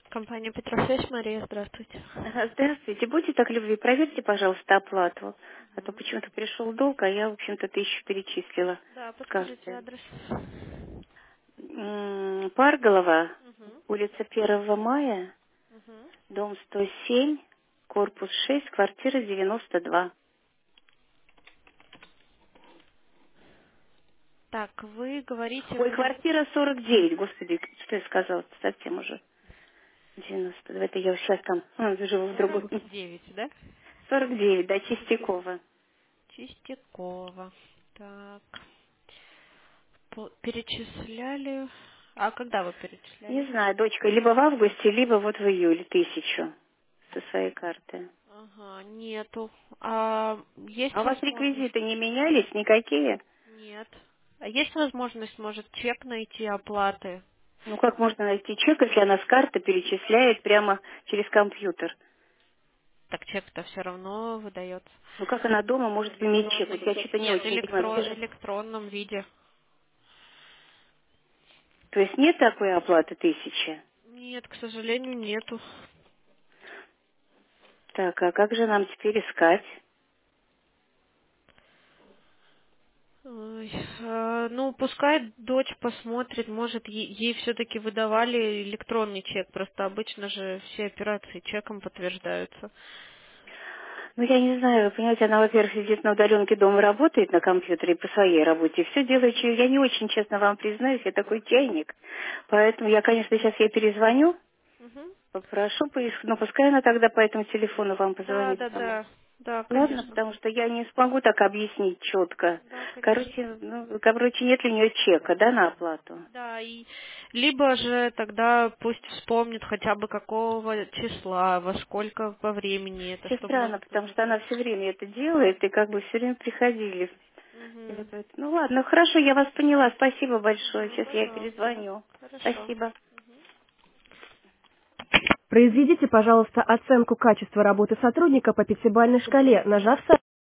Компания Петрофеш, Мария, здравствуйте. Здравствуйте. Будьте так любезны, проверьте, пожалуйста, оплату. А то почему-то пришел долг, а я, в общем-то, 1000 перечислила Да, с подскажите карты. адрес. Парголова, Угу. улица 1 мая, Угу. дом 107, корпус 6, квартира 92. Так, вы говорите, Ой, вы... квартира 49, господи, что я сказала, совсем уже. 92, это я сейчас там живу в другой. 49, да? 49, да, Чистякова. Чистякова. Так, перечисляли... А когда вы Не перечисляли? знаю, дочка, либо в августе, либо вот в июле 1000 со своей карты. Ага, нету. А есть А у вас возможность? реквизиты не менялись никакие? Нет. А есть возможность, может, чек найти оплаты? Ну как можно найти чек, если она с карты перечисляет прямо через компьютер? Так чек-то все равно выдается. Ну как она дома может иметь чек? Вот я что-то не Нет, очень понимаю. Все же... электронном виде. То есть нет такой оплаты 1000? Нет, к сожалению, нету. Так, а как же нам теперь искать? Ой, ну, пускай дочь посмотрит, может, ей все-таки выдавали электронный чек, просто обычно же все операции чеком подтверждаются. Ну, я не знаю, вы понимаете, она, во-первых, сидит на удаленке дома, работает на компьютере по своей работе, все делает через... Я не очень, честно вам признаюсь, я такой чайник. Поэтому я, конечно, сейчас ей перезвоню, Мгм. попрошу поискать, но пускай она тогда по этому телефону вам Да, позвонит да, сама. да, да, Ладно, конечно. потому что я не смогу так объяснить четко. Да, конечно. Короче, нет ли у нее чека, да, на оплату? Да, и либо же тогда пусть вспомнит хотя бы какого числа, во сколько по времени это, Все чтобы мы странно, потому тоже что она все время это делает, и как бы все время приходили. И вот Угу. это. Ну ладно, хорошо, я вас поняла. Спасибо большое. Угу, Сейчас я пожалуйста. перезвоню. Хорошо. Спасибо. Произведите, пожалуйста, оценку качества работы сотрудника по пятибалльной шкале, нажав